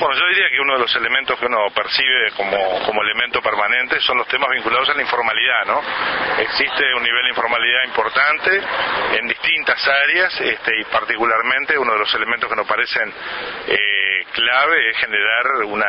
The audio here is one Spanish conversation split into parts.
Bueno, yo diría que uno de los elementos que uno percibe como elemento permanente son los temas vinculados a la informalidad, ¿no? Existe un nivel de informalidad importante en distintas áreas y particularmente uno de los elementos que nos parecen clave es generar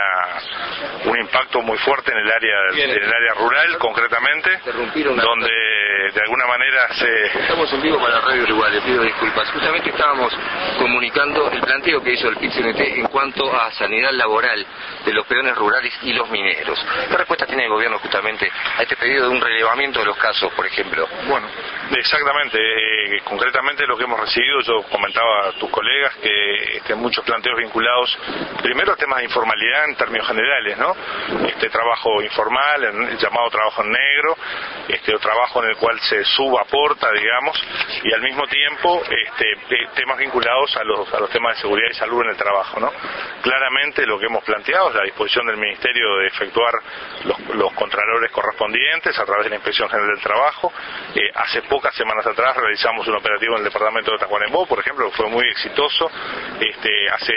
un impacto muy fuerte en el área rural, concretamente, donde de alguna manera Estamos en vivo para Radio Uruguay, le pido disculpas. Justamente estábamos comunicando el planteo que hizo el PIT-CNT en cuanto a sanidad laboral de los peones rurales y los mineros. ¿Qué respuesta tiene el gobierno justamente a este pedido de un relevamiento de los casos, por ejemplo? Bueno, exactamente. Concretamente lo que hemos recibido, yo comentaba a tus colegas que muchos planteos vinculados primero a temas de informalidad en términos generales, ¿no? Trabajo informal, el llamado trabajo en negro, o trabajo en el cual se subaporta, digamos, y al mismo tiempo temas vinculados a los temas de seguridad y salud en el trabajo, ¿no? Claramente lo que hemos planteado es la disposición del Ministerio de efectuar los contralores correspondientes a través de la Inspección General del Trabajo. Hace pocas semanas atrás realizamos un operativo en el departamento de Tacuarembó, por ejemplo, que fue muy exitoso. Hace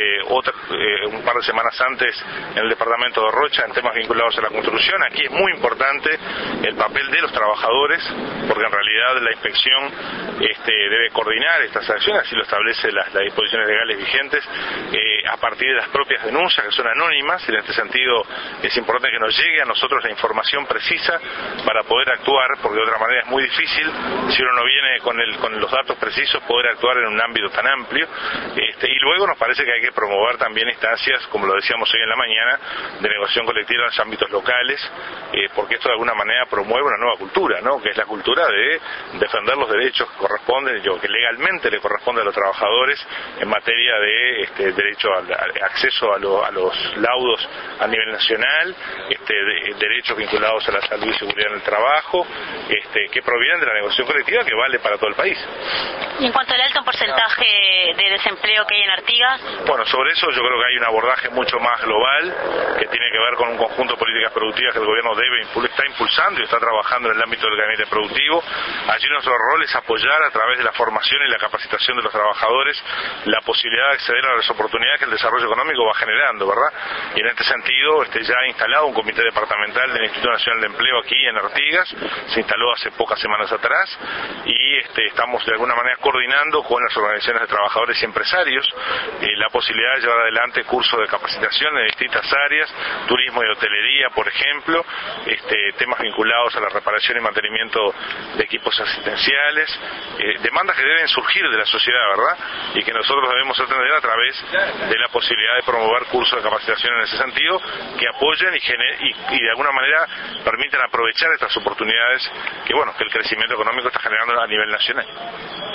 un par de semanas antes en el departamento de Rocha en temas vinculados a la construcción. Aquí es muy importante el papel de los trabajadores, porque en realidad la inspección debe coordinar estas acciones, así lo establece las disposiciones legales vigentes, a partir de las propias denuncias que son anónimas, y en este sentido es importante que nos llegue a nosotros la información precisa para poder actuar, porque de otra manera es muy difícil, si uno no viene con los datos precisos, poder actuar en un ámbito tan amplio. Y luego nos parece que hay que promover también instancias, como lo decíamos hoy en la mañana, de negociación colectiva en los ámbitos locales, porque esto de alguna manera promueve una nueva cultura, ¿no? Que es la cultura de defender los derechos que corresponden, que legalmente le corresponde a los trabajadores en materia de derecho al acceso a los laudos a nivel nacional, derechos vinculados a la salud y seguridad en el trabajo, que provienen de la negociación colectiva que vale para todo el país. Y en cuanto al alto porcentaje de desempleo que hay en Artigas. Bueno, sobre eso yo creo que hay un abordaje mucho más global que tiene que ver con un conjunto de políticas productivas que el gobierno está impulsando y está trabajando en el ámbito del gabinete productivo. Allí nuestro rol es apoyar a través de la formación y la capacitación de los trabajadores la posibilidad de acceder a las oportunidades que el desarrollo económico va generando, ¿verdad? Y en este sentido ya ha instalado un comité departamental del Instituto Nacional de Empleo aquí en Artigas, se instaló hace pocas semanas atrás y estamos de alguna manera coordinando con las organizaciones de trabajadores y empresarios la posibilidad de llevar adelante cursos de capacitación en distintas áreas, turismo y hotelería, por ejemplo, temas vinculados a la reparación y mantenimiento de equipos asistenciales, demandas que deben surgir de la sociedad, ¿verdad? Y que nosotros debemos atender a través de la posibilidad de promover cursos de capacitación en ese sentido, que apoyen y de alguna manera permitan aprovechar estas oportunidades que el crecimiento económico está generando a nivel nacional.